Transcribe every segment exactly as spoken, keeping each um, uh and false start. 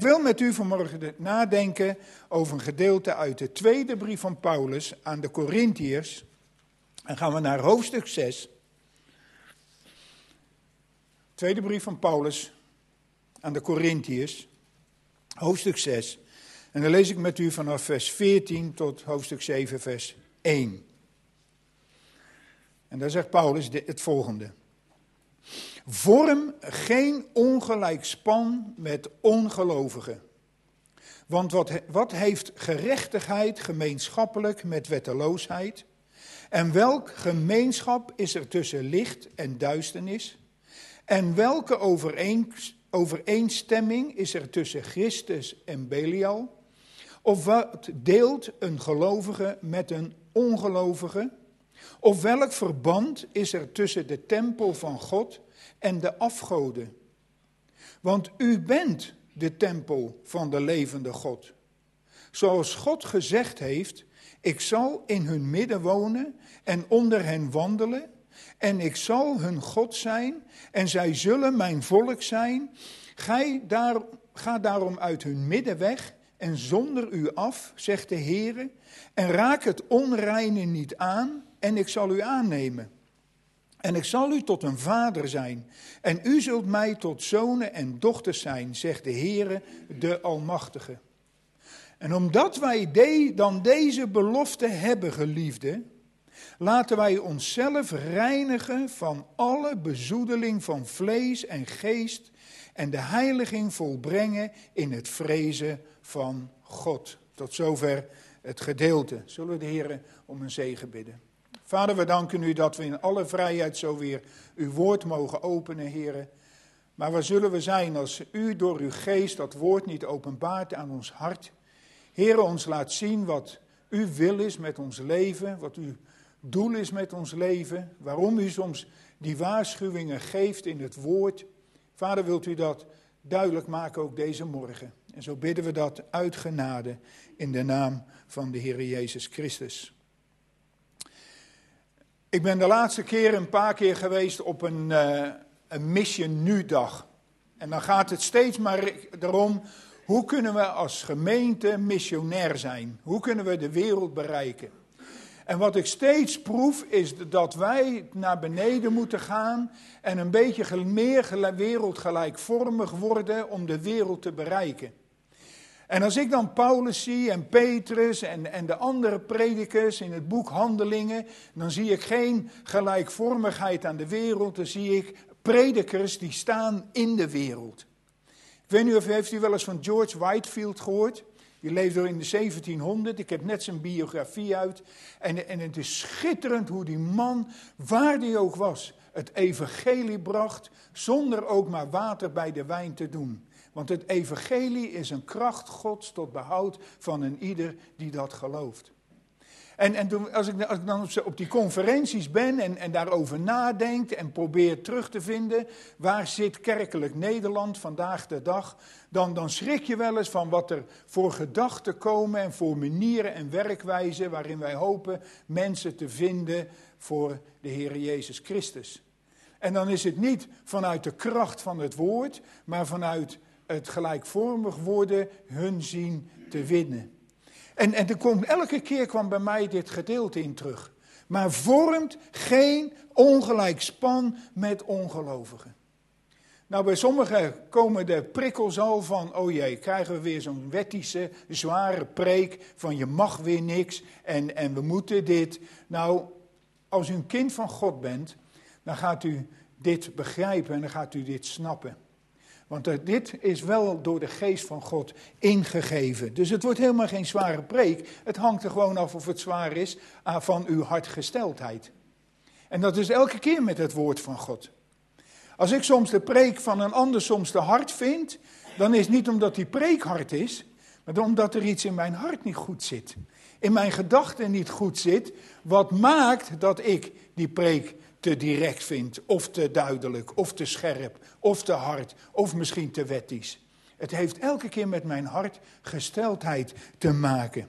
wil met u vanmorgen nadenken over een gedeelte uit de tweede brief van Paulus aan de Korintiërs. En gaan we naar hoofdstuk zes. Tweede brief van Paulus aan de Korintiërs, hoofdstuk zes. En dan lees ik met u vanaf vers veertien tot hoofdstuk zeven, vers één. En daar zegt Paulus het volgende. Vorm geen ongelijk span met ongelovigen. Want wat, wat heeft gerechtigheid gemeenschappelijk met wetteloosheid? En welk gemeenschap is er tussen licht en duisternis? En welke overeenstemming is er tussen Christus en Belial? Of wat deelt een gelovige met een ongelovige? Of welk verband is er tussen de tempel van God en de afgoden? Want u bent de tempel van de levende God. Zoals God gezegd heeft, ik zal in hun midden wonen en onder hen wandelen. En ik zal hun God zijn en zij zullen mijn volk zijn. Gij daar, ga daarom uit hun midden weg en zonder u af, zegt de Heere. En raak het onreine niet aan en ik zal u aannemen. En ik zal u tot een vader zijn. En u zult mij tot zonen en dochters zijn, zegt de Heere, de Almachtige. En omdat wij de, dan deze belofte hebben, geliefden, laten wij onszelf reinigen van alle bezoedeling van vlees en geest en de heiliging volbrengen in het vrezen van God. Tot zover het gedeelte. Zullen we de Heer om een zegen bidden. Vader, we danken u dat we in alle vrijheid zo weer uw woord mogen openen, Heer. Maar waar zullen we zijn als u door uw geest dat woord niet openbaart aan ons hart? Heer, ons laat zien wat uw wil is met ons leven, wat uw doel is met ons leven, waarom u soms die waarschuwingen geeft in het woord. Vader, wilt u dat duidelijk maken ook deze morgen. En zo bidden we dat uit genade in de naam van de Heer Jezus Christus. Ik ben de laatste keer een paar keer geweest op een, uh, een Mission Nu-dag. En dan gaat het steeds maar erom, hoe kunnen we als gemeente missionair zijn? Hoe kunnen we de wereld bereiken? En wat ik steeds proef is dat wij naar beneden moeten gaan en een beetje meer wereldgelijkvormig worden om de wereld te bereiken. En als ik dan Paulus zie en Petrus en, en de andere predikers in het boek Handelingen, dan zie ik geen gelijkvormigheid aan de wereld, dan zie ik predikers die staan in de wereld. Ik weet niet of heeft u wel eens van George Whitefield gehoord? Die leefde in de zeventienhonderd, ik heb net zijn biografie uit. En, en het is schitterend hoe die man, waar die ook was, het evangelie bracht, zonder ook maar water bij de wijn te doen. Want het evangelie is een kracht Gods tot behoud van een ieder die dat gelooft. En, en als, ik, als ik dan op die conferenties ben en, en daarover nadenk en probeer terug te vinden, waar zit kerkelijk Nederland vandaag de dag, dan, dan schrik je wel eens van wat er voor gedachten komen en voor manieren en werkwijzen waarin wij hopen mensen te vinden voor de Heer Jezus Christus. En dan is het niet vanuit de kracht van het woord, maar vanuit het gelijkvormig worden hun zien te winnen. En, en er komt, elke keer kwam bij mij dit gedeelte in terug. Maar vormt geen ongelijk span met ongelovigen. Nou, bij sommigen komen de prikkels al van, oh jee, krijgen we weer zo'n wettische, zware preek van je mag weer niks en, en we moeten dit. Nou, als u een kind van God bent, dan gaat u dit begrijpen en dan gaat u dit snappen. Want dit is wel door de geest van God ingegeven. Dus het wordt helemaal geen zware preek. Het hangt er gewoon af of het zwaar is van uw hartgesteldheid. En dat is elke keer met het woord van God. Als ik soms de preek van een ander soms te hard vind, dan is het niet omdat die preek hard is, maar omdat er iets in mijn hart niet goed zit. In mijn gedachten niet goed zit, wat maakt dat ik die preek te direct vind, of te duidelijk, of te scherp, of te hard, of misschien te wettisch. Het heeft elke keer met mijn hartgesteldheid te maken.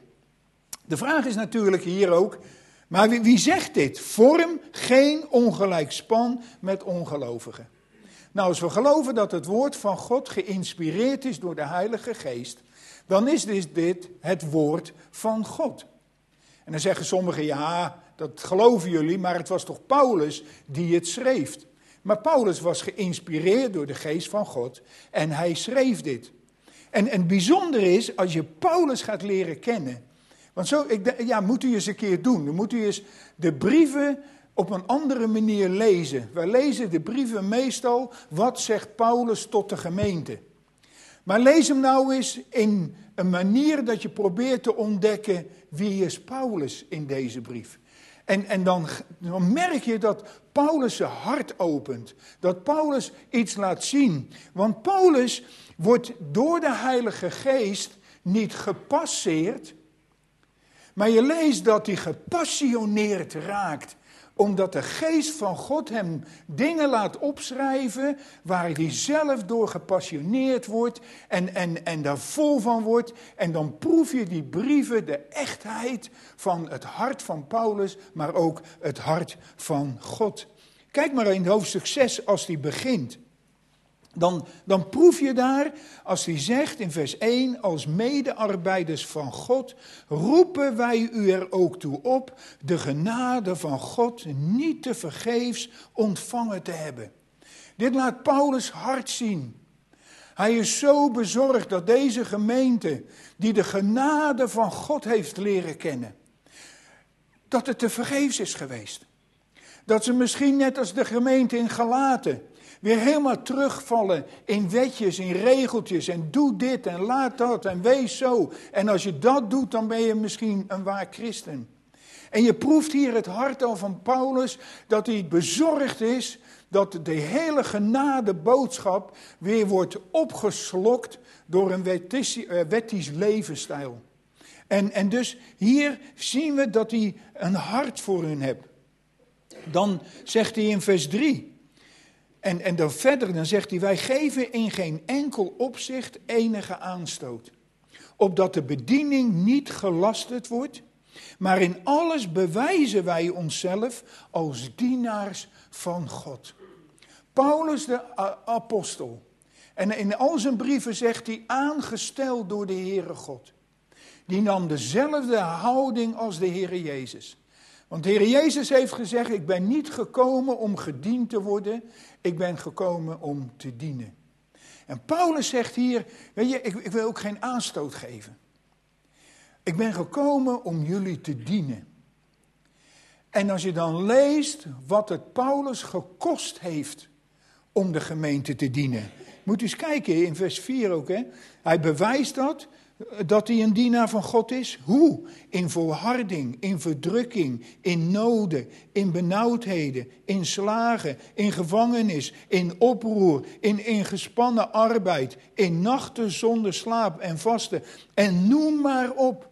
De vraag is natuurlijk hier ook, maar wie, wie zegt dit? Vorm geen ongelijk span met ongelovigen. Nou, als we geloven dat het woord van God geïnspireerd is door de Heilige Geest, dan is dus dit het woord van God. En dan zeggen sommigen, ja, dat geloven jullie, maar het was toch Paulus die het schreef. Maar Paulus was geïnspireerd door de Geest van God en hij schreef dit. En, en het bijzondere is, als je Paulus gaat leren kennen, want zo, ik, ja, moet u eens een keer doen. Dan moet u eens de brieven op een andere manier lezen. Wij lezen de brieven meestal, wat zegt Paulus tot de gemeente. Maar lees hem nou eens in een manier dat je probeert te ontdekken, wie is Paulus in deze brief. En, en dan, dan merk je dat Paulus zijn hart opent. Dat Paulus iets laat zien. Want Paulus wordt door de Heilige Geest niet gepasseerd. Maar je leest dat hij gepassioneerd raakt. Omdat de Geest van God hem dingen laat opschrijven waar hij zelf door gepassioneerd wordt en, en, en daar vol van wordt. En dan proef je die brieven, de echtheid van het hart van Paulus, maar ook het hart van God. Kijk maar in hoofdstuk zes als die begint. Dan, dan proef je daar, als hij zegt in vers één, als medearbeiders van God, roepen wij u er ook toe op, de genade van God niet te vergeefs ontvangen te hebben. Dit laat Paulus hart zien. Hij is zo bezorgd dat deze gemeente, die de genade van God heeft leren kennen, dat het te vergeefs is geweest. Dat ze misschien net als de gemeente in Galaten weer helemaal terugvallen in wetjes, in regeltjes en doe dit en laat dat en wees zo. En als je dat doet, dan ben je misschien een waar christen. En je proeft hier het hart al van Paulus, dat hij bezorgd is dat de hele genadeboodschap weer wordt opgeslokt door een wettisch, uh, wettisch levensstijl. En, en dus hier zien we dat hij een hart voor hun heeft. Dan zegt hij in vers drie... En, en dan verder, dan zegt hij, wij geven in geen enkel opzicht enige aanstoot. Opdat de bediening niet gelasterd wordt, maar in alles bewijzen wij onszelf als dienaars van God. Paulus de apostel. En in al zijn brieven zegt hij, aangesteld door de Heere God. Die nam dezelfde houding als de Heere Jezus. Want de Heer Jezus heeft gezegd, ik ben niet gekomen om gediend te worden, ik ben gekomen om te dienen. En Paulus zegt hier, weet je, ik, ik wil ook geen aanstoot geven. Ik ben gekomen om jullie te dienen. En als je dan leest wat het Paulus gekost heeft om de gemeente te dienen. Moet u eens kijken in vers vier ook, hè. Hij bewijst dat. Dat hij een dienaar van God is? Hoe? In volharding, in verdrukking, in noden, in benauwdheden, in slagen, in gevangenis, in oproer, in, in gespannen arbeid, in nachten zonder slaap en vasten. En noem maar op.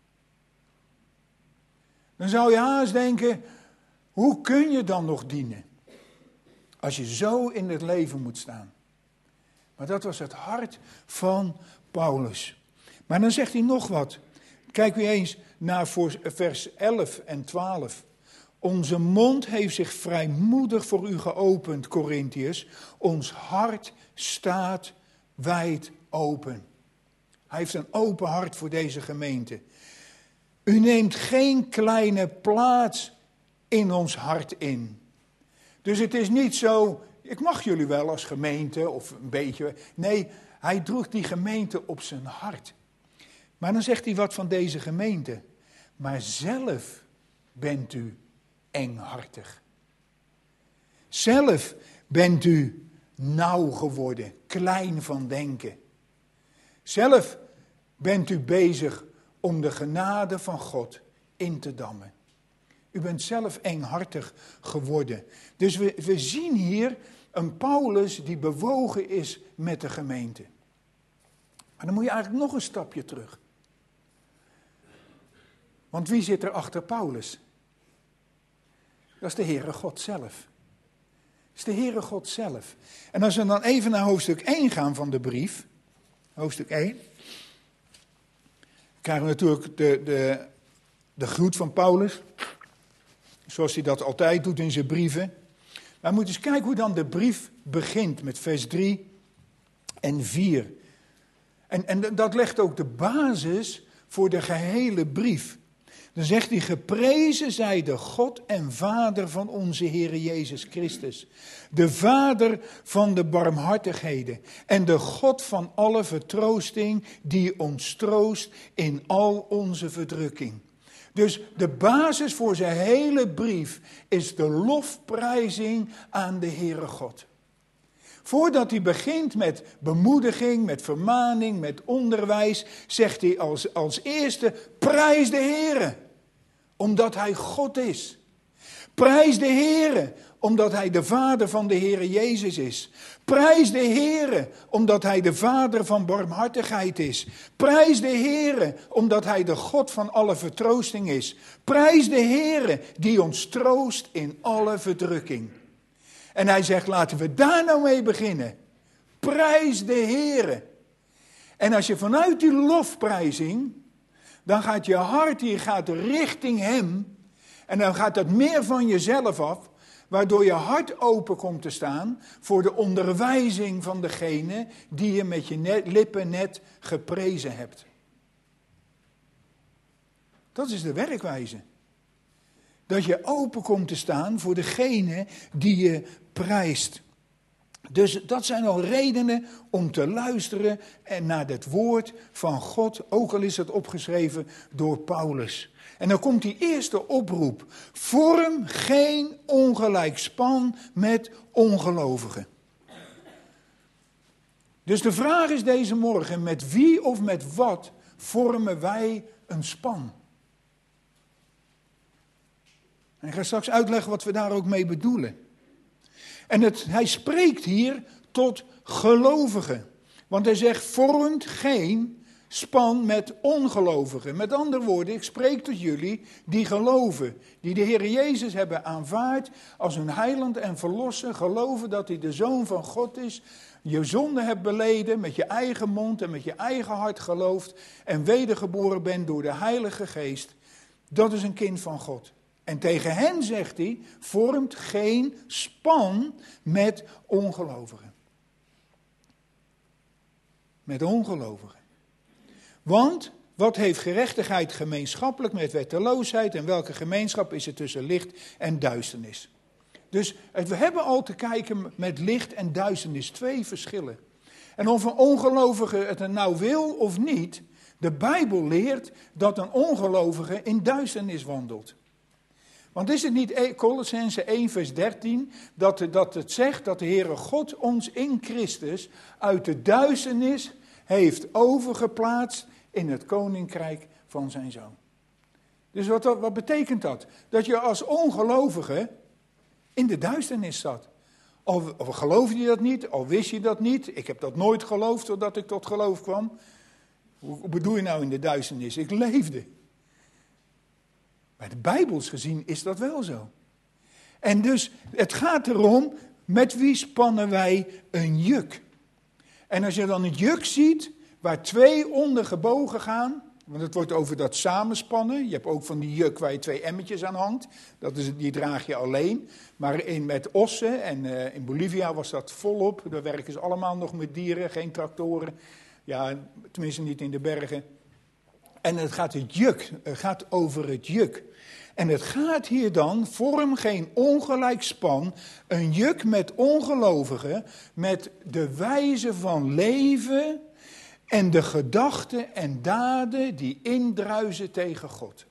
Dan zou je haast denken, hoe kun je dan nog dienen? Als je zo in het leven moet staan. Maar dat was het hart van Paulus. Maar dan zegt hij nog wat. Kijk weer eens naar vers elf en twaalf. Onze mond heeft zich vrijmoedig voor u geopend, Korintiërs. Ons hart staat wijd open. Hij heeft een open hart voor deze gemeente. U neemt geen kleine plaats in ons hart in. Dus het is niet zo, ik mag jullie wel als gemeente of een beetje. Nee, hij droeg die gemeente op zijn hart. Maar dan zegt hij wat van deze gemeente. Maar zelf bent u enghartig. Zelf bent u nauw geworden, klein van denken. Zelf bent u bezig om de genade van God in te dammen. U bent zelf enghartig geworden. Dus we, we zien hier een Paulus die bewogen is met de gemeente. Maar dan moet je eigenlijk nog een stapje terug. Want wie zit er achter Paulus? Dat is de Heere God zelf. Dat is de Heere God zelf. En als we dan even naar hoofdstuk één gaan van de brief. Hoofdstuk één. Dan krijgen we natuurlijk de, de, de groet van Paulus. Zoals hij dat altijd doet in zijn brieven. We moeten eens kijken hoe dan de brief begint met vers drie en vier. En, en dat legt ook de basis voor de gehele brief. Dan zegt hij, geprezen zij de God en Vader van onze Heer Jezus Christus. De Vader van de barmhartigheden en de God van alle vertroosting die ons troost in al onze verdrukking. Dus de basis voor zijn hele brief is de lofprijzing aan de Heere God. Voordat hij begint met bemoediging, met vermaning, met onderwijs, zegt hij als, als eerste, prijs de Heere, omdat hij God is. Prijs de Heere, omdat hij de Vader van de Heere Jezus is. Prijs de Heere, omdat hij de Vader van barmhartigheid is. Prijs de Heere, omdat hij de God van alle vertroosting is. Prijs de Heere, die ons troost in alle verdrukking. En hij zegt, laten we daar nou mee beginnen. Prijs de Heere. En als je vanuit die lofprijzing, dan gaat je hart hier gaat richting hem. En dan gaat dat meer van jezelf af, waardoor je hart open komt te staan voor de onderwijzing van degene die je met je net, lippen net geprezen hebt. Dat is de werkwijze. Dat je open komt te staan voor degene die je prijst. Dus dat zijn al redenen om te luisteren en naar het woord van God, ook al is het opgeschreven door Paulus. En dan komt die eerste oproep. Vorm geen ongelijk span met ongelovigen. Dus de vraag is deze morgen, met wie of met wat vormen wij een span? En ik ga straks uitleggen wat we daar ook mee bedoelen. En het, hij spreekt hier tot gelovigen. Want hij zegt, vormt geen span met ongelovigen. Met andere woorden, ik spreek tot jullie die geloven. Die de Heer Jezus hebben aanvaard als hun heiland en verlosser. Geloven dat hij de Zoon van God is. Je zonde hebt beleden met je eigen mond en met je eigen hart gelooft. En wedergeboren bent door de Heilige Geest. Dat is een kind van God. En tegen hen zegt hij, vormt geen span met ongelovigen. Met ongelovigen. Want wat heeft gerechtigheid gemeenschappelijk met wetteloosheid en welke gemeenschap is er tussen licht en duisternis? Dus we hebben al te kijken met licht en duisternis, twee verschillen. En of een ongelovige het er nou wil of niet, de Bijbel leert dat een ongelovige in duisternis wandelt. Want is het niet Kolossenzen één vers dertien dat, dat het zegt dat de Heere God ons in Christus uit de duisternis heeft overgeplaatst in het koninkrijk van zijn Zoon. Dus wat, wat betekent dat? Dat je als ongelovige in de duisternis zat. Al, al geloofde je dat niet, al wist je dat niet. Ik heb dat nooit geloofd totdat ik tot geloof kwam. Hoe, hoe bedoel je nou in de duisternis? Ik leefde. Maar de Bijbels gezien is dat wel zo. En dus het gaat erom, met wie spannen wij een juk? En als je dan een juk ziet, waar twee onder gebogen gaan, want het wordt over dat samenspannen. Je hebt ook van die juk waar je twee emmetjes aan hangt. Dat is, die draag je alleen. Maar in, met ossen, en uh, in Bolivia was dat volop. Daar werken ze allemaal nog met dieren, geen tractoren. Ja, tenminste niet in de bergen. En het gaat, het juk, het gaat over het juk. En het gaat hier dan, vorm geen ongelijk span, een juk met ongelovigen, met de wijze van leven en de gedachten en daden die indruisen tegen God.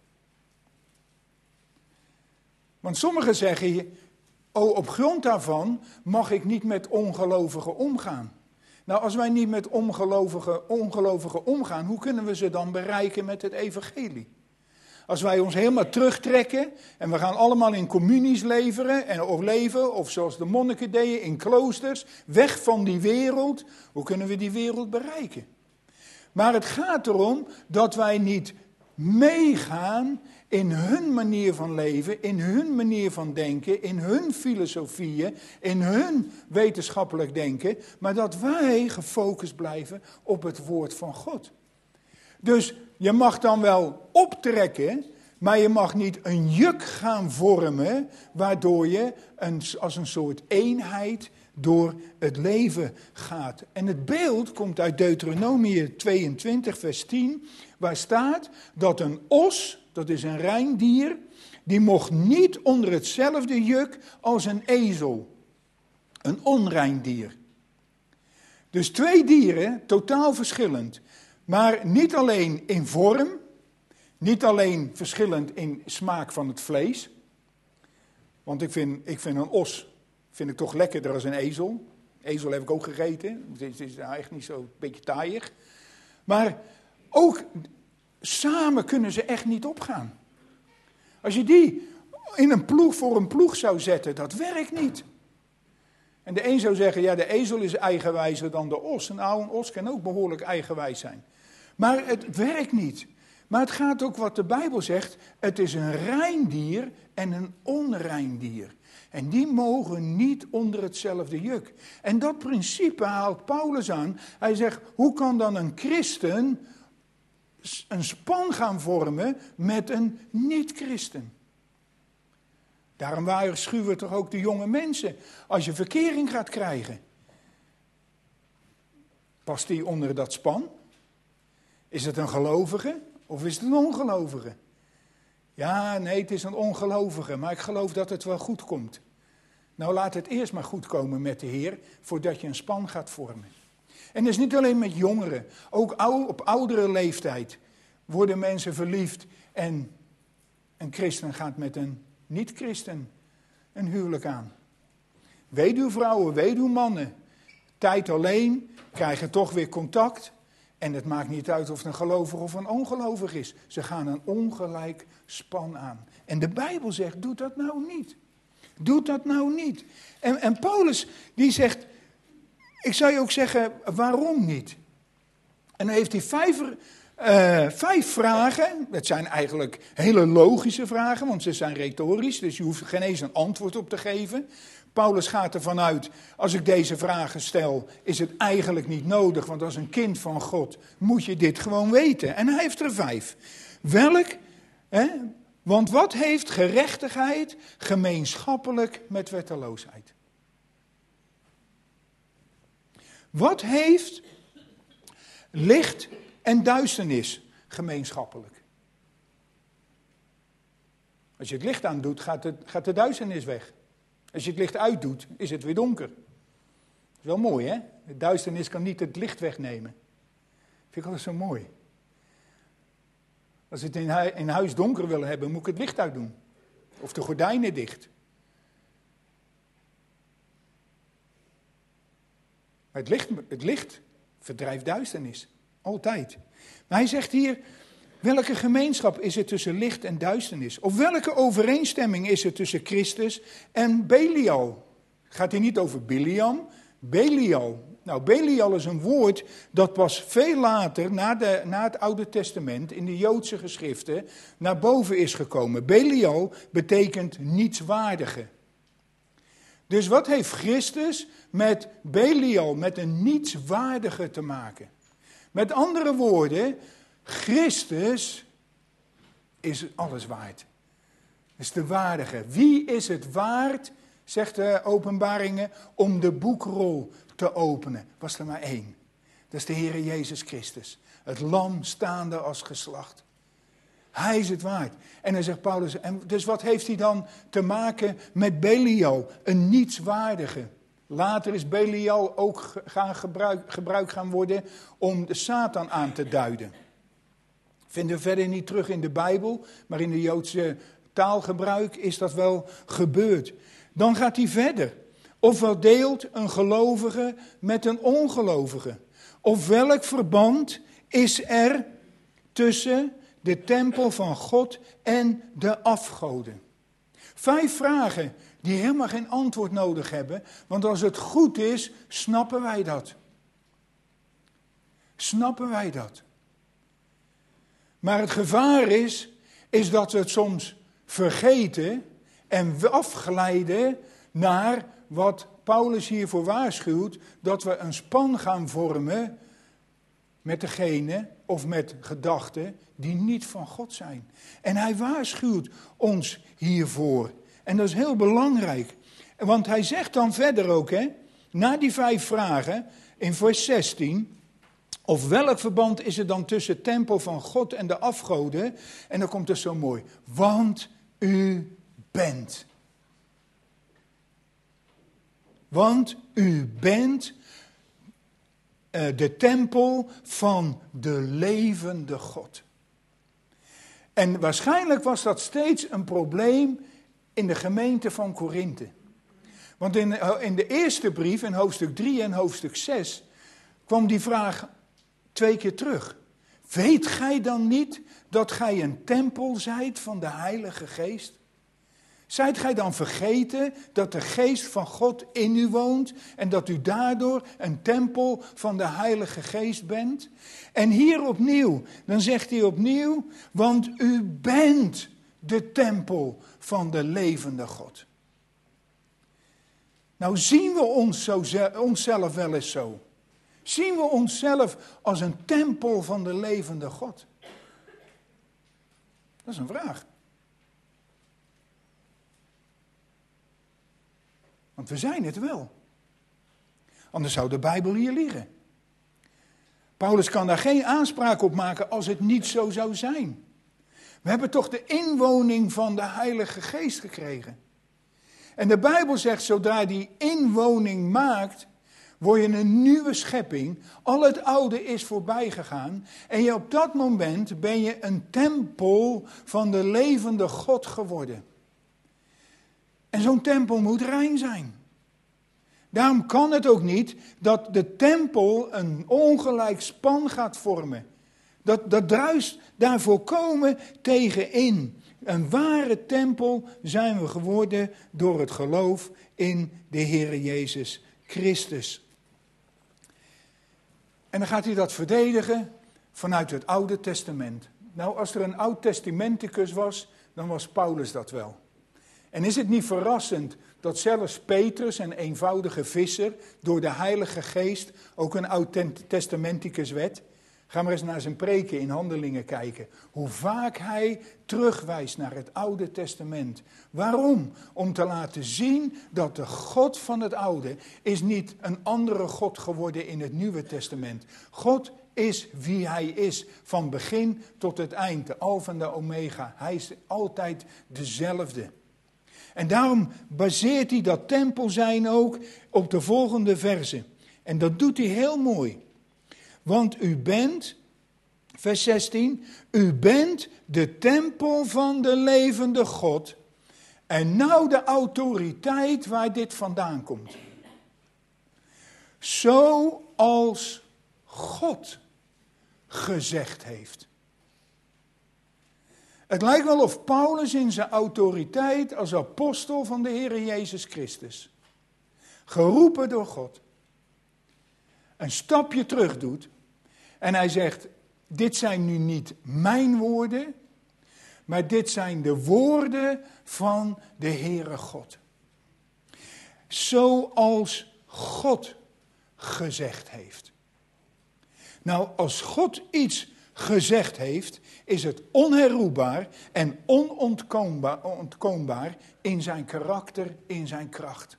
Want sommigen zeggen, oh, op grond daarvan mag ik niet met ongelovigen omgaan. Nou, als wij niet met ongelovigen, ongelovigen omgaan, hoe kunnen we ze dan bereiken met het evangelie? Als wij ons helemaal terugtrekken en we gaan allemaal in communies leveren en, of leven, of zoals de monniken deden, in kloosters, weg van die wereld, hoe kunnen we die wereld bereiken? Maar het gaat erom dat wij niet meegaan in hun manier van leven, in hun manier van denken, in hun filosofieën, in hun wetenschappelijk denken, maar dat wij gefocust blijven op het woord van God. Dus je mag dan wel optrekken Maar je mag niet een juk gaan vormen, waardoor je een, als een soort eenheid door het leven gaat. En het beeld komt uit Deuteronomium tweeëntwintig, vers tien, waar staat dat een os, dat is een reindier, die mocht niet onder hetzelfde juk als een ezel. Een onrein dier. Dus twee dieren, totaal verschillend. Maar niet alleen in vorm, niet alleen verschillend in smaak van het vlees. Want ik vind, ik vind een os vind ik toch lekkerder dan een ezel. Ezel heb ik ook gegeten. Het is eigenlijk niet zo een beetje taaiig. Maar ook samen kunnen ze echt niet opgaan. Als je die in een ploeg voor een ploeg zou zetten, dat werkt niet. En de een zou zeggen, ja, de ezel is eigenwijzer dan de os. Nou, een os kan ook behoorlijk eigenwijs zijn. Maar het werkt niet. Maar het gaat ook wat de Bijbel zegt. Het is een rein dier en een onrein dier. En die mogen niet onder hetzelfde juk. En dat principe haalt Paulus aan. Hij zegt, hoe kan dan een christen een span gaan vormen met een niet-christen? Daarom waarschuwen we toch ook de jonge mensen. Als je verkering gaat krijgen. Past die onder dat span? Is het een gelovige of is het een ongelovige? Ja, nee, het is een ongelovige, maar ik geloof dat het wel goed komt. Nou, laat het eerst maar goed komen met de Heer, voordat je een span gaat vormen. En dat is niet alleen met jongeren, ook op oudere leeftijd worden mensen verliefd en een christen gaat met een niet-christen een huwelijk aan. Weduwvrouwen, weduwmannen, tijd alleen, krijgen toch weer contact. En het maakt niet uit of het een gelovig of een ongelovig is. Ze gaan een ongelijk span aan. En de Bijbel zegt, doe dat nou niet. Doe dat nou niet. En, en Paulus die zegt, ik zou je ook zeggen, waarom niet? En dan heeft hij vijf, uh, vijf vragen. Dat zijn eigenlijk hele logische vragen, want ze zijn retorisch. Dus je hoeft geen eens een antwoord op te geven. Paulus gaat ervan uit, als ik deze vragen stel, is het eigenlijk niet nodig. Want als een kind van God moet je dit gewoon weten. En hij heeft er vijf. Welk, hè, want wat heeft gerechtigheid gemeenschappelijk met wetteloosheid? Wat heeft licht en duisternis gemeenschappelijk? Als je het licht aandoet, gaat, het, gaat de duisternis weg. Als je het licht uitdoet, is het weer donker. Dat is wel mooi, hè? De duisternis kan niet het licht wegnemen. Vind ik altijd zo mooi. Als ik het in huis donker wil hebben, moet ik het licht uitdoen. Of de gordijnen dicht. Maar het licht, het licht verdrijft duisternis. Altijd. Maar hij zegt hier, welke gemeenschap is er tussen licht en duisternis? Of welke overeenstemming is er tussen Christus en Belial? Gaat hier niet over Biliam, Belial. Nou, Belial is een woord dat pas veel later, na, de, na het Oude Testament, in de Joodse geschriften, naar boven is gekomen. Belial betekent nietswaardige. Dus wat heeft Christus met Belial, met een nietswaardige te maken? Met andere woorden, Christus is alles waard. Is de waardige. Wie is het waard, zegt de Openbaringen, om de boekrol te openen? Was er maar één. Dat is de Heere Jezus Christus. Het lam staande als geslacht. Hij is het waard. En dan zegt Paulus, en dus wat heeft hij dan te maken met Belial? Een nietswaardige. Later is Belial ook gaan gebruik, gebruik gaan worden om de Satan aan te duiden. Vinden we verder niet terug in de Bijbel, maar in de Joodse taalgebruik is dat wel gebeurd. Dan gaat hij verder. Ofwel deelt een gelovige met een ongelovige. Of welk verband is er tussen de tempel van God en de afgoden? Vijf vragen die helemaal geen antwoord nodig hebben, want als het goed is, snappen wij dat. Snappen wij dat. Maar het gevaar is, is dat we het soms vergeten en afglijden naar wat Paulus hiervoor waarschuwt, dat we een span gaan vormen met degene of met gedachten die niet van God zijn. En hij waarschuwt ons hiervoor. En dat is heel belangrijk. Want hij zegt dan verder ook, hè, na die vijf vragen, in vers zestien... Of welk verband is er dan tussen het tempel van God en de afgoden? En dan komt het zo mooi. Want u bent. Want u bent uh, de tempel van de levende God. En waarschijnlijk was dat steeds een probleem in de gemeente van Korinthe. Want in, in de eerste brief, in hoofdstuk drie en hoofdstuk zes, kwam die vraag twee keer terug. Weet gij dan niet dat gij een tempel zijt van de Heilige Geest? Zijt gij dan vergeten dat de Geest van God in u woont en dat u daardoor een tempel van de Heilige Geest bent? En hier opnieuw, dan zegt hij opnieuw, want u bent de tempel van de levende God. Nou zien we ons zo, onszelf wel eens zo. Zien we onszelf als een tempel van de levende God? Dat is een vraag. Want we zijn het wel. Anders zou de Bijbel hier liggen. Paulus kan daar geen aanspraak op maken als het niet zo zou zijn. We hebben toch de inwoning van de Heilige Geest gekregen. En de Bijbel zegt, zodra die inwoning maakt, word je een nieuwe schepping. Al het oude is voorbij gegaan. En je op dat moment ben je een tempel van de levende God geworden. En zo'n tempel moet rein zijn. Daarom kan het ook niet dat de tempel een ongelijk span gaat vormen. Dat, dat druist daar volkomen tegenin. Een ware tempel zijn we geworden door het geloof in de Heere Jezus Christus. En dan gaat hij dat verdedigen vanuit het Oude Testament. Nou, als er een Oud-Testamenticus was, dan was Paulus dat wel. En is het niet verrassend dat zelfs Petrus, een eenvoudige visser, door de Heilige Geest ook een Oud-Testamenticus werd? Ga maar eens naar zijn preken in Handelingen kijken. Hoe vaak hij terugwijst naar het Oude Testament. Waarom? Om te laten zien dat de God van het Oude is niet een andere God geworden in het Nieuwe Testament. God is wie hij is, van begin tot het eind, de Alfa en de Omega. Hij is altijd dezelfde. En daarom baseert hij dat tempel zijn ook op de volgende verse. En dat doet hij heel mooi. Want u bent, vers zestien, u bent de tempel van de levende God. En nou de autoriteit waar dit vandaan komt. Zoals God gezegd heeft. Het lijkt wel of Paulus in zijn autoriteit als apostel van de Heer Jezus Christus, geroepen door God, een stapje terug doet. En hij zegt, dit zijn nu niet mijn woorden, maar dit zijn de woorden van de Heere God. Zoals God gezegd heeft. Nou, als God iets gezegd heeft, is het onherroepbaar en onontkoombaar ontkoombaar in zijn karakter, in zijn kracht.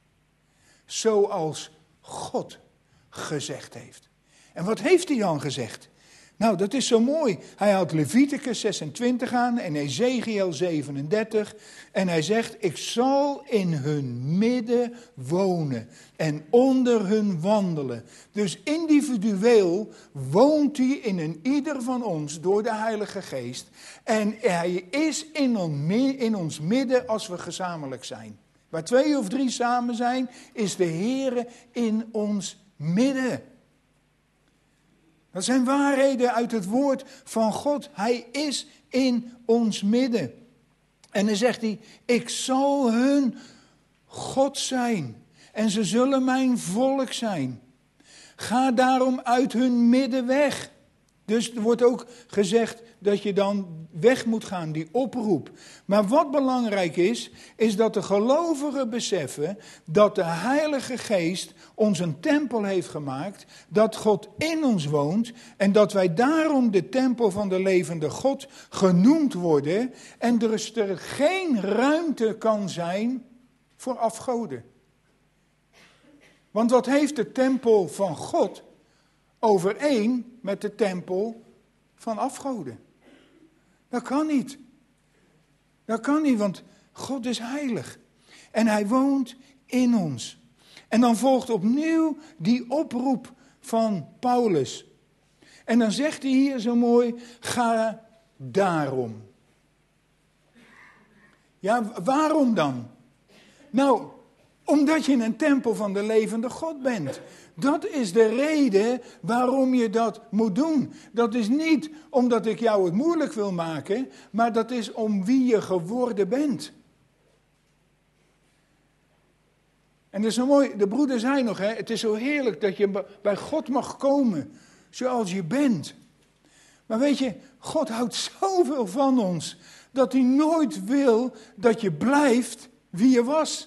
Zoals God gezegd heeft. En wat heeft hij dan gezegd? Nou, dat is zo mooi. Hij haalt Leviticus zesentwintig aan en Ezekiel zevenendertig. En hij zegt, ik zal in hun midden wonen en onder hun wandelen. Dus individueel woont hij in een ieder van ons door de Heilige Geest. En hij is in, on, in ons midden als we gezamenlijk zijn. Waar twee of drie samen zijn, is de Heere in ons midden. Dat zijn waarheden uit het woord van God. Hij is in ons midden. En dan zegt hij, ik zal hun God zijn. En ze zullen mijn volk zijn. Ga daarom uit hun midden weg. Dus er wordt ook gezegd dat je dan weg moet gaan, die oproep. Maar wat belangrijk is, is dat de gelovigen beseffen dat de Heilige Geest ons een tempel heeft gemaakt, dat God in ons woont en dat wij daarom de tempel van de levende God genoemd worden en dus er geen ruimte kan zijn voor afgoden. Want wat heeft de tempel van God overeen met de tempel van afgoden? Dat kan niet. Dat kan niet, want God is heilig. En hij woont in ons. En dan volgt opnieuw die oproep van Paulus. En dan zegt hij hier zo mooi, ga daarom. Ja, waarom dan? Nou, omdat je een tempel van de levende God bent. Dat is de reden waarom je dat moet doen. Dat is niet omdat ik jou het moeilijk wil maken, maar dat is om wie je geworden bent. En dat is zo mooi, de broeder zei nog, hè, het is zo heerlijk dat je bij God mag komen, zoals je bent. Maar weet je, God houdt zoveel van ons, dat hij nooit wil dat je blijft wie je was.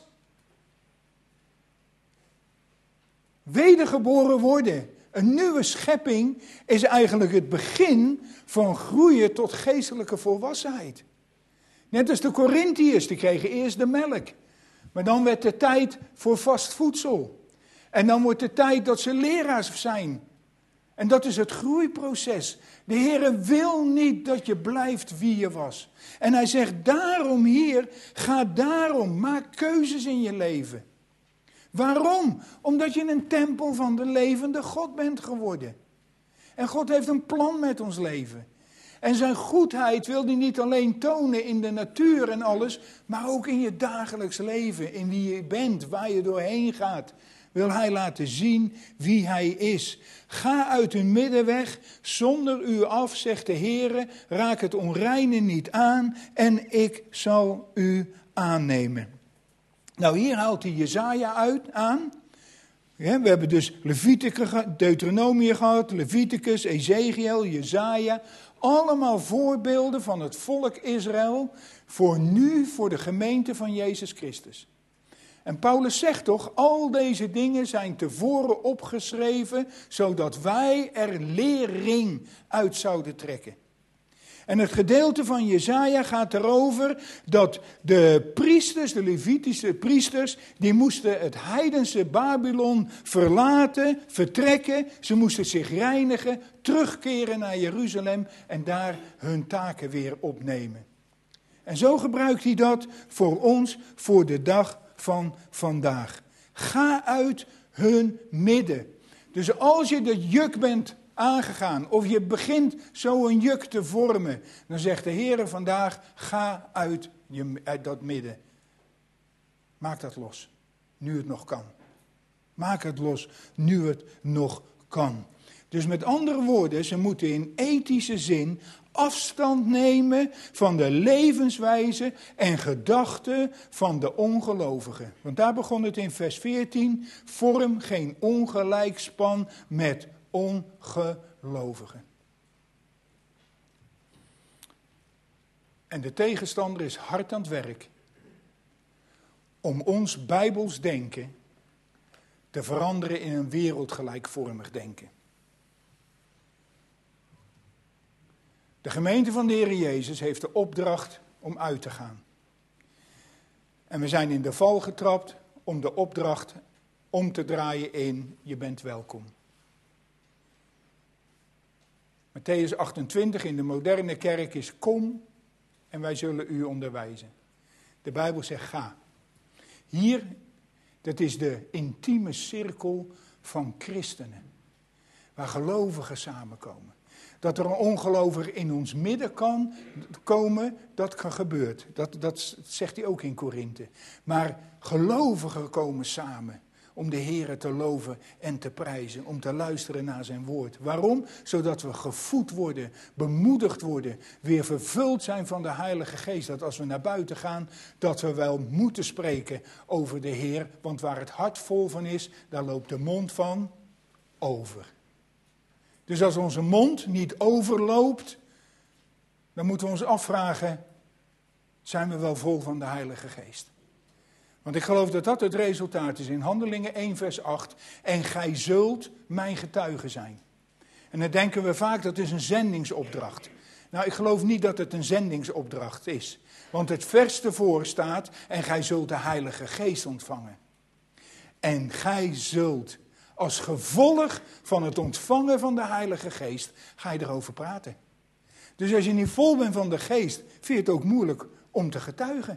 Wedergeboren worden, een nieuwe schepping, is eigenlijk het begin van groeien tot geestelijke volwassenheid. Net als de Korintiërs, die kregen eerst de melk. Maar dan werd de tijd voor vast voedsel. En dan wordt de tijd dat ze leraars zijn. En dat is het groeiproces. De Heere wil niet dat je blijft wie je was. En hij zegt daarom hier, ga daarom, maak keuzes in je leven. Waarom? Omdat je een tempel van de levende God bent geworden. En God heeft een plan met ons leven. En zijn goedheid wil hij niet alleen tonen in de natuur en alles, maar ook in je dagelijks leven, in wie je bent, waar je doorheen gaat. Wil hij laten zien wie hij is. Ga uit hun midden weg, zonder u af, zegt de Heere, raak het onreine niet aan en ik zal u aannemen. Nou, hier haalt hij Jesaja uit aan. Ja, we hebben dus Leviticus, Deuteronomie gehad, Leviticus, Ezekiel, Jesaja. Allemaal voorbeelden van het volk Israël voor nu, voor de gemeente van Jezus Christus. En Paulus zegt toch, al deze dingen zijn tevoren opgeschreven, zodat wij er lering uit zouden trekken. En het gedeelte van Jesaja gaat erover dat de priesters, de Levitische priesters, die moesten het heidense Babylon verlaten, vertrekken. Ze moesten zich reinigen, terugkeren naar Jeruzalem en daar hun taken weer opnemen. En zo gebruikt hij dat voor ons, voor de dag van vandaag. Ga uit hun midden. Dus als je dat juk bent aangegaan, of je begint zo een juk te vormen, dan zegt de Heere vandaag, ga uit, je, uit dat midden. Maak dat los, nu het nog kan. Maak het los, nu het nog kan. Dus met andere woorden, ze moeten in ethische zin afstand nemen van de levenswijze en gedachten van de ongelovigen. Want daar begon het in vers veertien, vorm geen ongelijkspan met ongelovigen. En de tegenstander is hard aan het werk om ons bijbels denken te veranderen in een wereldgelijkvormig denken. De gemeente van de Heer Jezus heeft de opdracht om uit te gaan. En we zijn in de val getrapt om de opdracht om te draaien in, je bent welkom. Mattheüs achtentwintig in de moderne kerk is kom en wij zullen u onderwijzen. De Bijbel zegt ga. Hier, dat is de intieme cirkel van christenen. Waar gelovigen samenkomen. Dat er een ongelovige in ons midden kan komen, dat kan gebeurt. Dat, dat zegt hij ook in Korinthe. Maar gelovigen komen samen om de Heere te loven en te prijzen. Om te luisteren naar zijn woord. Waarom? Zodat we gevoed worden, bemoedigd worden. Weer vervuld zijn van de Heilige Geest. Dat als we naar buiten gaan, dat we wel moeten spreken over de Heer. Want waar het hart vol van is, daar loopt de mond van over. Dus als onze mond niet overloopt, dan moeten we ons afvragen, zijn we wel vol van de Heilige Geest? Want ik geloof dat dat het resultaat is in Handelingen één vers acht. En gij zult mijn getuige zijn. En dan denken we vaak dat is een zendingsopdracht. Nou, ik geloof niet dat het een zendingsopdracht is. Want het vers ervoor staat, en gij zult de Heilige Geest ontvangen. En gij zult, als gevolg van het ontvangen van de Heilige Geest, ga je erover praten. Dus als je niet vol bent van de Geest, vind je het ook moeilijk om te getuigen.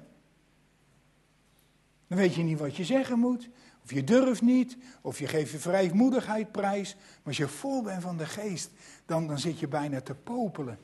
Dan weet je niet wat je zeggen moet, of je durft niet, of je geeft je vrijmoedigheid prijs. Maar als je vol bent van de Geest, dan, dan zit je bijna te popelen.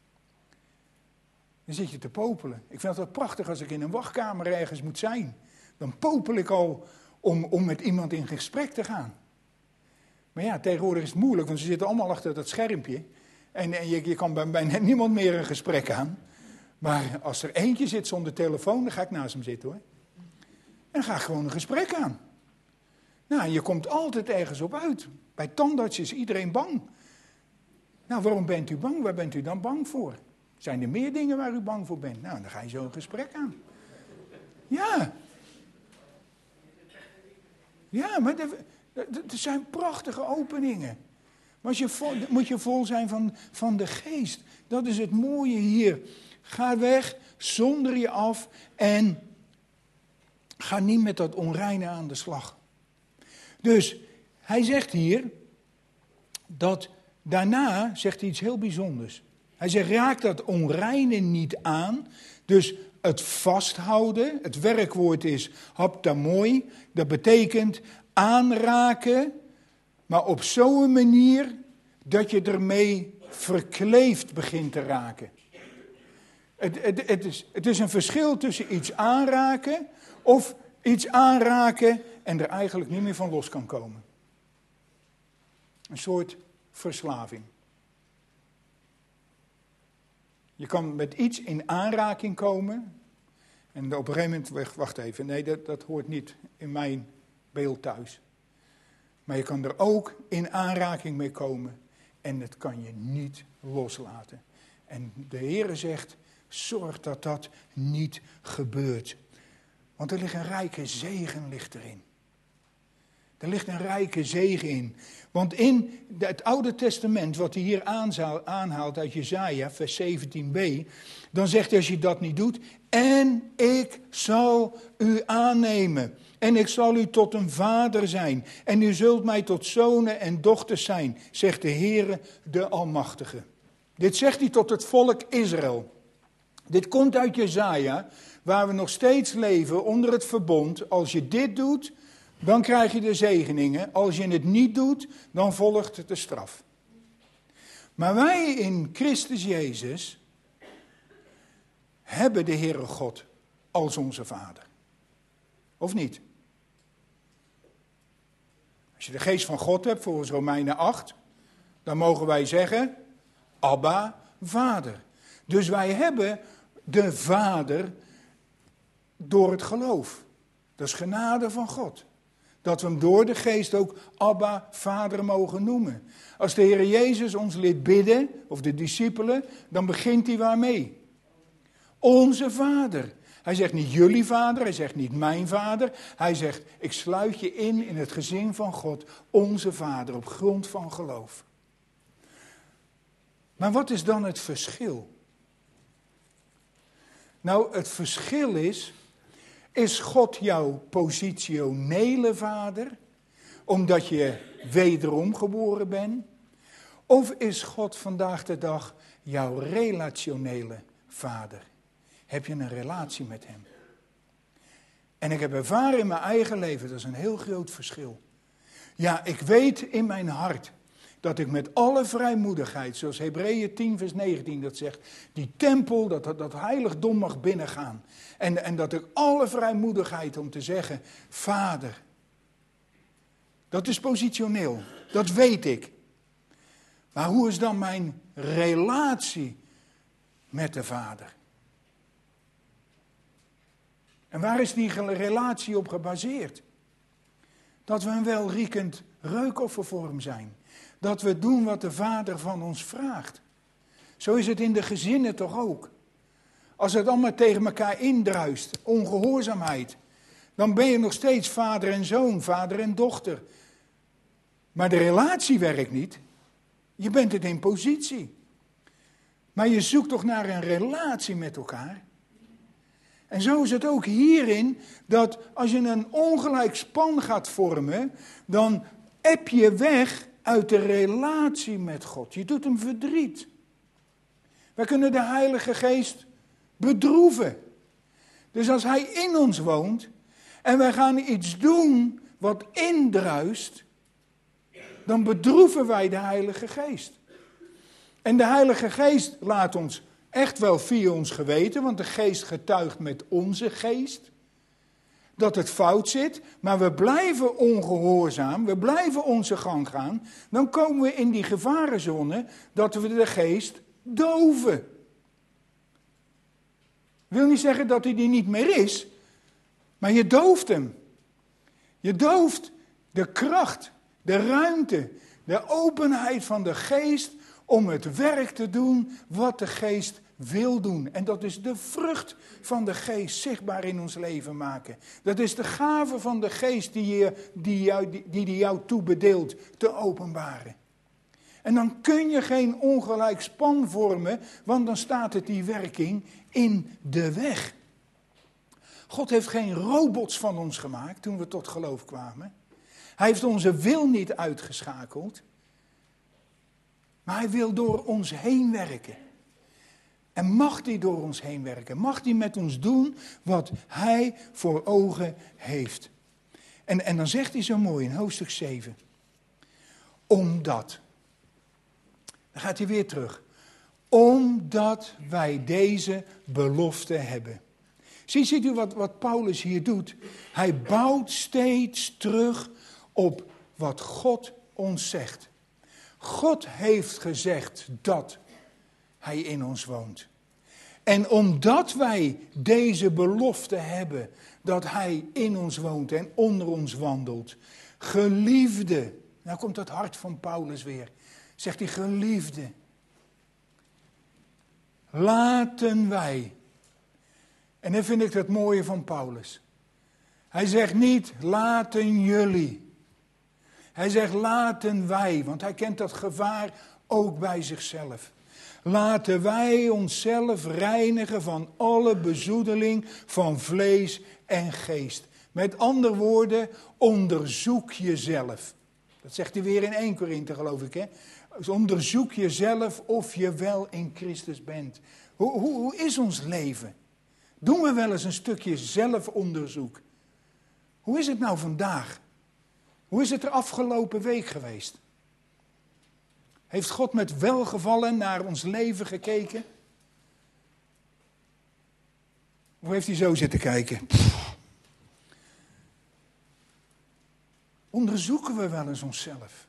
Dan zit je te popelen. Ik vind het prachtig als ik in een wachtkamer ergens moet zijn. Dan popel ik al om, om met iemand in gesprek te gaan. Maar ja, tegenwoordig is het moeilijk, want ze zitten allemaal achter dat schermpje. En, en je, je kan bij bijna niemand meer een gesprek aan. Maar als er eentje zit zonder telefoon, dan ga ik naast hem zitten hoor. En dan ga ik gewoon een gesprek aan. Nou, je komt altijd ergens op uit. Bij tandarts is iedereen bang. Nou, waarom bent u bang? Waar bent u dan bang voor? Zijn er meer dingen waar u bang voor bent? Nou, dan ga je zo een gesprek aan. Ja. Ja, maar er, er zijn prachtige openingen. Maar als je vol, moet je vol zijn van, van de Geest. Dat is het mooie hier. Ga weg, zonder je af en ga niet met dat onreine aan de slag. Dus hij zegt hier dat daarna zegt hij iets heel bijzonders. Hij zegt, raak dat onreine niet aan. Dus het vasthouden, het werkwoord is haptamoi. Dat betekent aanraken, maar op zo'n manier dat je ermee verkleefd begint te raken. Het, het, het, is, het is een verschil tussen iets aanraken of iets aanraken en er eigenlijk niet meer van los kan komen. Een soort verslaving. Je kan met iets in aanraking komen en op een gegeven moment, wacht even, nee dat, dat hoort niet in mijn beeld thuis. Maar je kan er ook in aanraking mee komen en dat kan je niet loslaten. En de Heere zegt, zorg dat dat niet gebeurt. Want er ligt een rijke zegen ligt erin. Er ligt een rijke zegen in. Want in het Oude Testament, wat hij hier aanhaalt uit Jesaja, vers zeventien b, dan zegt hij als je dat niet doet, en ik zal u aannemen. En ik zal u tot een vader zijn. En u zult mij tot zonen en dochters zijn, zegt de Heere, de Almachtige. Dit zegt hij tot het volk Israël. Dit komt uit Jesaja, waar we nog steeds leven onder het verbond. Als je dit doet, dan krijg je de zegeningen. Als je het niet doet, dan volgt de straf. Maar wij in Christus Jezus hebben de Heere God als onze Vader. Of niet? Als je de geest van God hebt, volgens Romeinen acht, dan mogen wij zeggen, Abba, Vader. Dus wij hebben de Vader door het geloof. Dat is genade van God. Dat we hem door de geest ook Abba, Vader mogen noemen. Als de Heer Jezus ons liet bidden, of de discipelen, dan begint hij waarmee? Onze Vader. Hij zegt niet jullie vader, hij zegt niet mijn vader. Hij zegt, ik sluit je in in het gezin van God, onze Vader, op grond van geloof. Maar wat is dan het verschil? Nou, het verschil is, is God jouw positionele vader, omdat je wederom geboren bent? Of is God vandaag de dag jouw relationele vader? Heb je een relatie met hem? En ik heb ervaren in mijn eigen leven, dat is een heel groot verschil. Ja, ik weet in mijn hart dat ik met alle vrijmoedigheid, zoals Hebreeën tien vers negentien dat zegt, die tempel, dat, dat, dat heiligdom mag binnengaan. En, en dat ik alle vrijmoedigheid om te zeggen, Vader, dat is positioneel, dat weet ik. Maar hoe is dan mijn relatie met de Vader? En waar is die relatie op gebaseerd? Dat we een welriekend reukoffer voor hem zijn. dat we doen wat de Vader van ons vraagt. Zo is het in de gezinnen toch ook. Als het allemaal tegen elkaar indruist, ongehoorzaamheid, dan ben je nog steeds vader en zoon, vader en dochter. Maar de relatie werkt niet. Je bent het in positie. Maar je zoekt toch naar een relatie met elkaar. En zo is het ook hierin, dat als je een ongelijk span gaat vormen, dan eb je weg uit de relatie met God. Je doet hem verdriet. Wij kunnen de Heilige Geest bedroeven. Dus als hij in ons woont en wij gaan iets doen wat indruist, dan bedroeven wij de Heilige Geest. En de Heilige Geest laat ons echt wel via ons geweten, want de Geest getuigt met onze geest, dat het fout zit, maar we blijven ongehoorzaam, we blijven onze gang gaan, dan komen we in die gevarenzone dat we de Geest doven. Ik wil niet zeggen dat hij die niet meer is, maar je dooft hem. Je dooft de kracht, de ruimte, de openheid van de Geest om het werk te doen wat de Geest wil doen. En dat is de vrucht van de Geest zichtbaar in ons leven maken. Dat is de gave van de Geest die, je, die, jou, die, die jou toebedeelt te openbaren. En dan kun je geen ongelijk span vormen, want dan staat het die werking in de weg. God heeft geen robots van ons gemaakt toen we tot geloof kwamen. Hij heeft onze wil niet uitgeschakeld. Maar hij wil door ons heen werken. En mag hij door ons heen werken? Mag hij met ons doen wat hij voor ogen heeft? En, en dan zegt hij zo mooi in hoofdstuk zeven. Omdat. Dan gaat hij weer terug. Omdat wij deze belofte hebben. Zie, ziet u wat, wat Paulus hier doet? Hij bouwt steeds terug op wat God ons zegt. God heeft gezegd dat hij in ons woont. En omdat wij deze belofte hebben, dat hij in ons woont en onder ons wandelt. Geliefde, nou komt het hart van Paulus weer. Zegt hij, geliefde. Laten wij. En dan vind ik het mooie van Paulus. Hij zegt niet, laten jullie. Hij zegt, laten wij, want hij kent dat gevaar ook bij zichzelf. Laten wij onszelf reinigen van alle bezoedeling van vlees en geest. Met andere woorden, onderzoek jezelf. Dat zegt hij weer in Eerste Korinthe, geloof ik, hè? Dus onderzoek jezelf of je wel in Christus bent. Hoe, hoe, hoe is ons leven? Doen we wel eens een stukje zelfonderzoek? Hoe is het nou vandaag? Hoe is het er afgelopen week geweest? Heeft God met welgevallen naar ons leven gekeken? Of heeft hij zo zitten kijken? Pff. Onderzoeken we wel eens onszelf?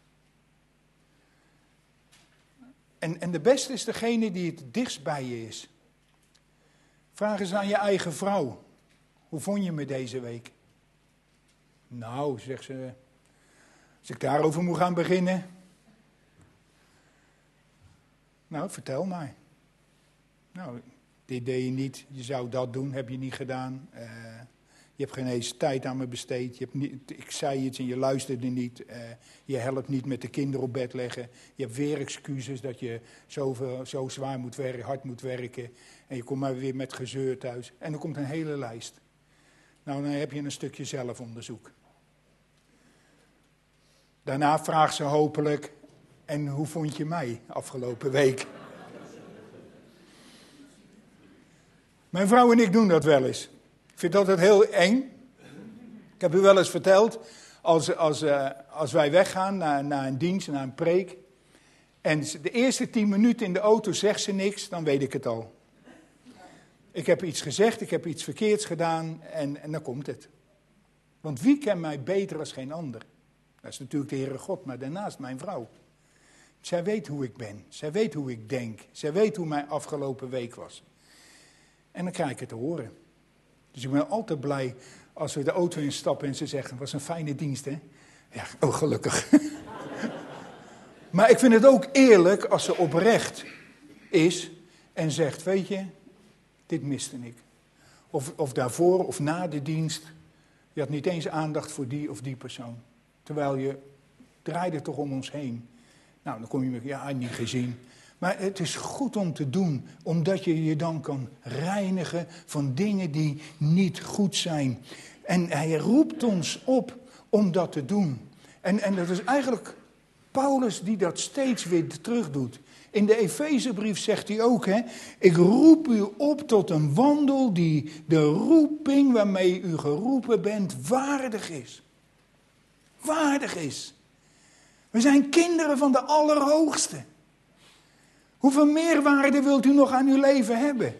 En, en de beste is degene die het dichtst bij je is. Vraag eens aan je eigen vrouw. Hoe vond je me deze week? Nou, zegt ze, als ik daarover moet gaan beginnen. Nou, vertel mij. Nou, dit deed je niet. Je zou dat doen, heb je niet gedaan. Uh, je hebt geen eens tijd aan me besteed. Je hebt niet, ik zei iets en je luisterde niet. Uh, je helpt niet met de kinderen op bed leggen. Je hebt weer excuses dat je zoveel, zo zwaar moet werken, hard moet werken. En je komt maar weer met gezeur thuis. En er komt een hele lijst. Nou, dan heb je een stukje zelfonderzoek. Daarna vraagt ze hopelijk, en hoe vond je mij afgelopen week? Mijn vrouw en ik doen dat wel eens. Ik vind dat altijd heel eng. Ik heb u wel eens verteld, als, als, uh, als wij weggaan naar, naar een dienst, naar een preek. En de eerste tien minuten in de auto zegt ze niks, dan weet ik het al. Ik heb iets gezegd, ik heb iets verkeerds gedaan en, en dan komt het. Want wie kent mij beter als geen ander? Dat is natuurlijk de Heere God, maar daarnaast mijn vrouw. Zij weet hoe ik ben, zij weet hoe ik denk, zij weet hoe mijn afgelopen week was. En dan krijg ik het te horen. Dus ik ben altijd blij als we de auto instappen en ze zeggen, het was een fijne dienst, hè? Ja, oh gelukkig. Maar ik vind het ook eerlijk als ze oprecht is en zegt, weet je, dit miste ik. Of, of daarvoor of na de dienst, je had niet eens aandacht voor die of die persoon. Terwijl je draaide toch om ons heen. Nou, dan kom je met, ja, niet gezien. Maar het is goed om te doen, omdat je je dan kan reinigen van dingen die niet goed zijn. En hij roept ons op om dat te doen. En, en dat is eigenlijk Paulus die dat steeds weer terug doet. In de Efezebrief zegt hij ook, hè, ik roep u op tot een wandel die de roeping waarmee u geroepen bent waardig is. Waardig is. We zijn kinderen van de Allerhoogste. Hoeveel meerwaarde wilt u nog aan uw leven hebben?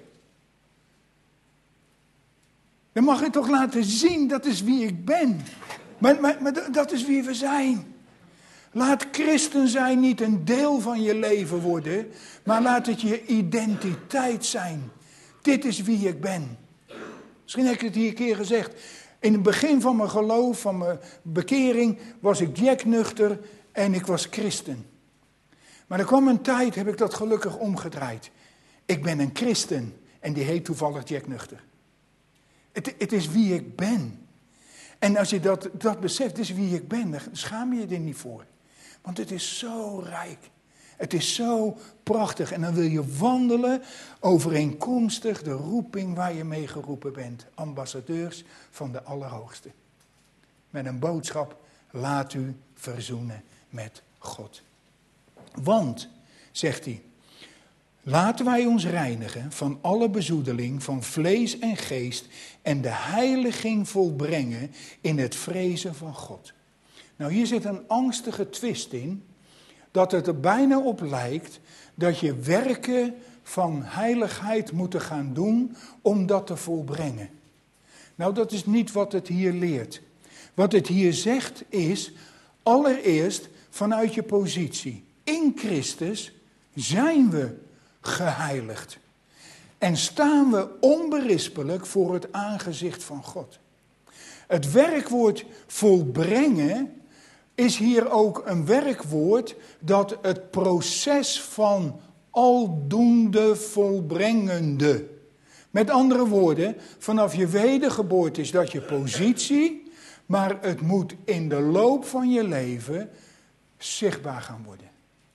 Dan mag je toch laten zien, dat is wie ik ben. Maar, maar, maar dat is wie we zijn. Laat christen zijn niet een deel van je leven worden, maar laat het je identiteit zijn. Dit is wie ik ben. Misschien heb ik het hier een keer gezegd. In het begin van mijn geloof, van mijn bekering, was ik jacknuchter en ik was christen. Maar er kwam een tijd, heb ik dat gelukkig omgedraaid. Ik ben een christen en die heet toevallig jacknuchter. Het, het is wie ik ben. En als je dat, dat beseft, het is wie ik ben, dan schaam je je er niet voor. Want het is zo rijk. Het is zo prachtig. En dan wil je wandelen overeenkomstig de roeping waar je mee geroepen bent. Ambassadeurs van de Allerhoogste. Met een boodschap, laat u verzoenen met God. Want, zegt hij, laten wij ons reinigen van alle bezoedeling van vlees en geest en de heiliging volbrengen in het vrezen van God. Nou, hier zit een angstige twist in, dat het er bijna op lijkt dat je werken van heiligheid moet gaan doen om dat te volbrengen. Nou, dat is niet wat het hier leert. Wat het hier zegt is, allereerst vanuit je positie. In Christus zijn we geheiligd. En staan we onberispelijk voor het aangezicht van God. Het werkwoord volbrengen is hier ook een werkwoord dat het proces van aldoende volbrengende. Met andere woorden, vanaf je wedergeboorte is dat je positie, maar het moet in de loop van je leven zichtbaar gaan worden.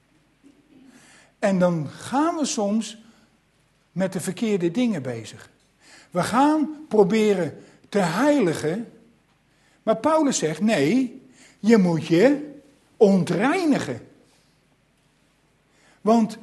En dan gaan we soms met de verkeerde dingen bezig. We gaan proberen te heiligen, maar Paulus zegt nee, je moet je ontreinigen. Want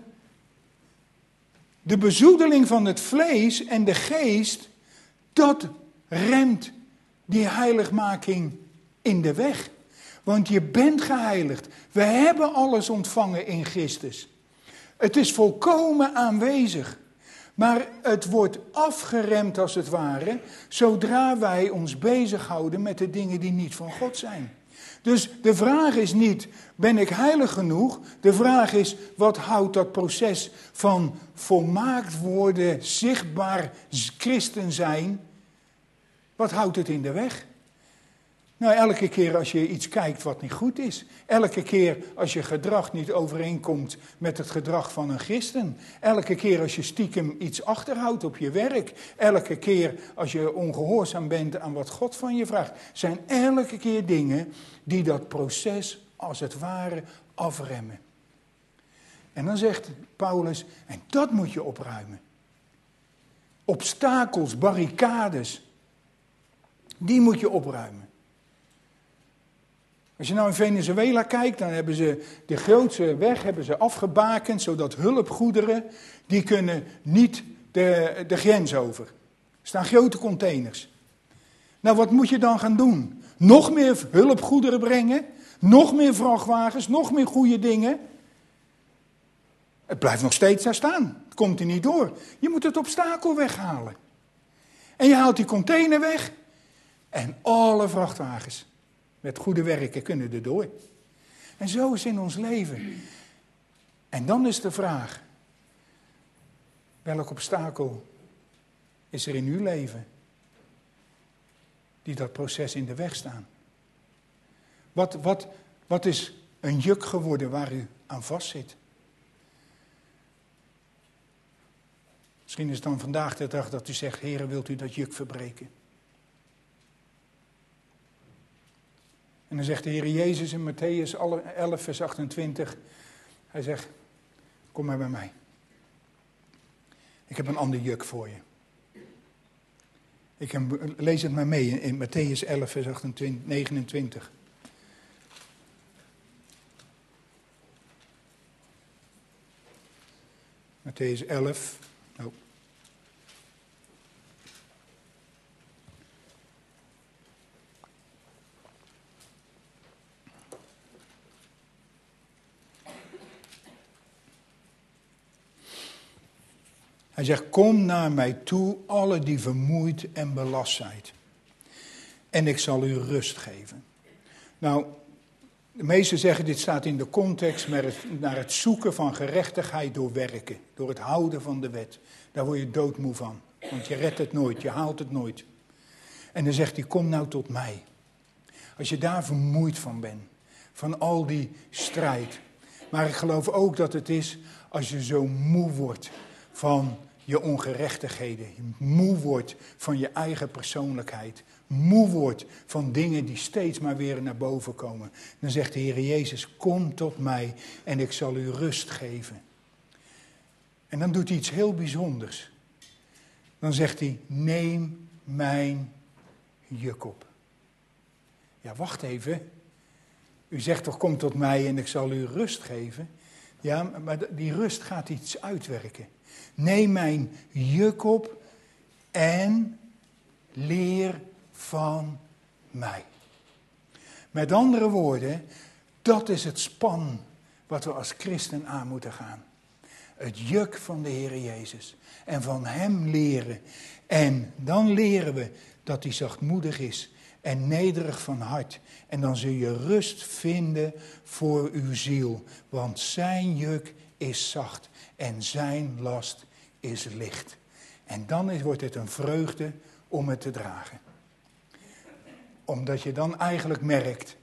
de bezoedeling van het vlees en de geest, dat remt die heiligmaking in de weg. Want je bent geheiligd. We hebben alles ontvangen in Christus. Het is volkomen aanwezig. Maar het wordt afgeremd als het ware, zodra wij ons bezighouden met de dingen die niet van God zijn. Dus de vraag is niet, ben ik heilig genoeg? De vraag is, wat houdt dat proces van volmaakt worden, zichtbaar christen zijn, wat houdt het in de weg? Nou, elke keer als je iets kijkt wat niet goed is. Elke keer als je gedrag niet overeenkomt met het gedrag van een christen. Elke keer als je stiekem iets achterhoudt op je werk. Elke keer als je ongehoorzaam bent aan wat God van je vraagt. Zijn elke keer dingen die dat proces als het ware afremmen. En dan zegt Paulus, en dat moet je opruimen. Obstakels, barricades, die moet je opruimen. Als je nou in Venezuela kijkt, dan hebben ze de grootste weg hebben ze afgebakend, zodat hulpgoederen, die kunnen niet de, de grens over. Er staan grote containers. Nou, wat moet je dan gaan doen? Nog meer hulpgoederen brengen, nog meer vrachtwagens, nog meer goede dingen. Het blijft nog steeds daar staan. Het komt er niet door. Je moet het obstakel weghalen. En je haalt die container weg en alle vrachtwagens met goede werken kunnen er door. En zo is in ons leven. En dan is de vraag, welk obstakel is er in uw leven die dat proces in de weg staan? Wat, wat, wat is een juk geworden waar u aan vastzit. Misschien is het dan vandaag de dag dat u zegt, Heere, wilt u dat juk verbreken? En dan zegt de Heer Jezus in Mattheüs elf, vers achtentwintig, hij zegt, kom maar bij mij. Ik heb een ander juk voor je. Ik heb, lees het maar mee in Mattheüs elf, vers achtentwintig, negenentwintig. Mattheüs elf. Oh. Hij zegt, kom naar mij toe, alle die vermoeid en belast zijn. En ik zal u rust geven. Nou, de meesten zeggen, dit staat in de context naar het, naar het zoeken van gerechtigheid door werken. Door het houden van de wet. Daar word je doodmoe van. Want je redt het nooit, je haalt het nooit. En dan zegt hij, kom nou tot mij. Als je daar vermoeid van bent. Van al die strijd. Maar ik geloof ook dat het is als je zo moe wordt van je ongerechtigheden. Moe wordt van je eigen persoonlijkheid. Moe wordt van dingen die steeds maar weer naar boven komen. Dan zegt de Heer Jezus, kom tot mij en ik zal u rust geven. En dan doet hij iets heel bijzonders. Dan zegt hij, neem mijn juk op. Ja, wacht even. U zegt toch, kom tot mij en ik zal u rust geven. Ja, maar die rust gaat iets uitwerken. Neem mijn juk op en leer van mij. Met andere woorden, dat is het span wat we als christen aan moeten gaan. Het juk van de Heer Jezus. En van hem leren. En dan leren we dat hij zachtmoedig is en nederig van hart. En dan zul je rust vinden voor uw ziel. Want zijn juk is zacht en zijn last is licht. En dan is, wordt het een vreugde om het te dragen. Omdat je dan eigenlijk merkt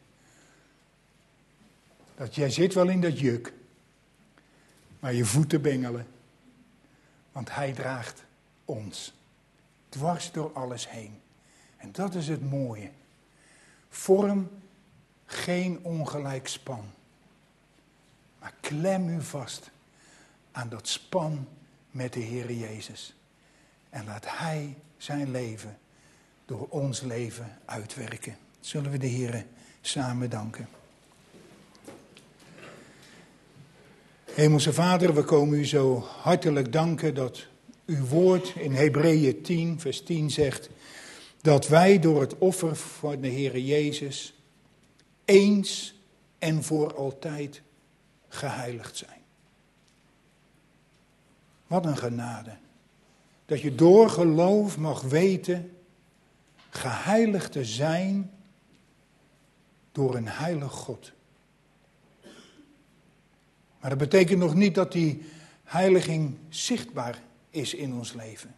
dat jij zit wel in dat juk, maar je voeten bengelen. Want hij draagt ons dwars door alles heen. En dat is het mooie. Vorm geen ongelijk span. Maar klem u vast aan dat span met de Heer Jezus. En laat hij zijn leven door ons leven uitwerken. Zullen we de Heer samen danken. Hemelse Vader, we komen u zo hartelijk danken dat uw woord in Hebreeën tien, vers tien zegt, dat wij door het offer van de Heer Jezus eens en voor altijd geheiligd zijn. Wat een genade. Dat je door geloof mag weten geheiligd te zijn door een heilig God. Maar dat betekent nog niet dat die heiliging zichtbaar is in ons leven.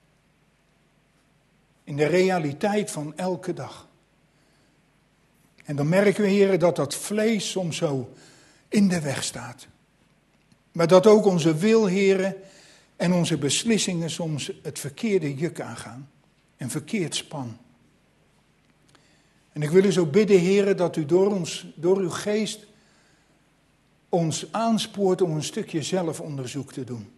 In de realiteit van elke dag. En dan merken we, heren, dat dat vlees soms zo in de weg staat. Maar dat ook onze wil, heren, en onze beslissingen soms het verkeerde juk aangaan. Een verkeerd span. En ik wil u zo bidden, heren, dat u door, ons, door uw geest ons aanspoort om een stukje zelfonderzoek te doen.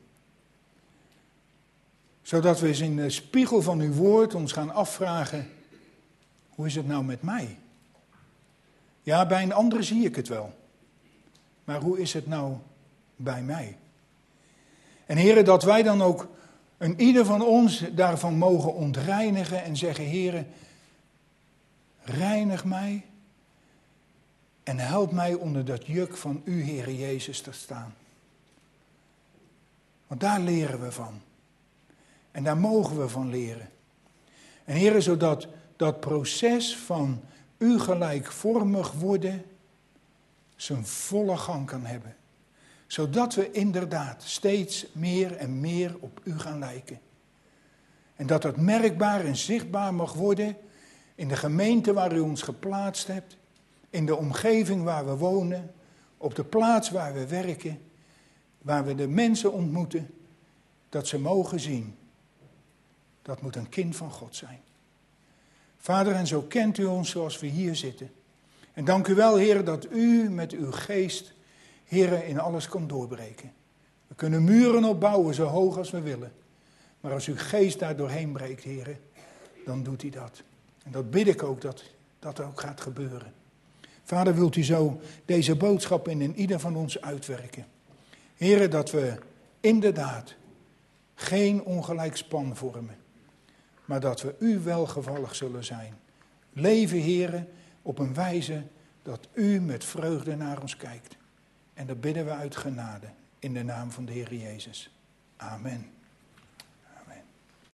Zodat we eens in de spiegel van uw woord ons gaan afvragen, hoe is het nou met mij? Ja, bij een ander zie ik het wel. Maar hoe is het nou bij mij? En heren, dat wij dan ook een ieder van ons daarvan mogen ontreinigen en zeggen, heren, reinig mij en help mij onder dat juk van u, Heere Jezus, te staan. Want daar leren we van. En daar mogen we van leren. En heren, zodat dat proces van u gelijkvormig worden zijn volle gang kan hebben. Zodat we inderdaad steeds meer en meer op u gaan lijken. En dat dat merkbaar en zichtbaar mag worden in de gemeente waar u ons geplaatst hebt. In de omgeving waar we wonen. op de plaats waar we werken, waar we de mensen ontmoeten, dat ze mogen zien. Dat moet een kind van God zijn. Vader, en zo kent u ons zoals we hier zitten. En dank u wel, Heer, dat u met uw geest, Heer, in alles kan doorbreken. We kunnen muren opbouwen zo hoog als we willen. Maar als uw geest daar doorheen breekt, Heer, dan doet hij dat. En dat bid ik ook, dat dat ook gaat gebeuren. Vader, wilt u zo deze boodschap in, in ieder van ons uitwerken. Heer, dat we inderdaad geen ongelijk span vormen. Maar dat we u welgevallig zullen zijn. Leven, Heer, op een wijze dat u met vreugde naar ons kijkt. En dat bidden we uit genade in de naam van de Heer Jezus. Amen.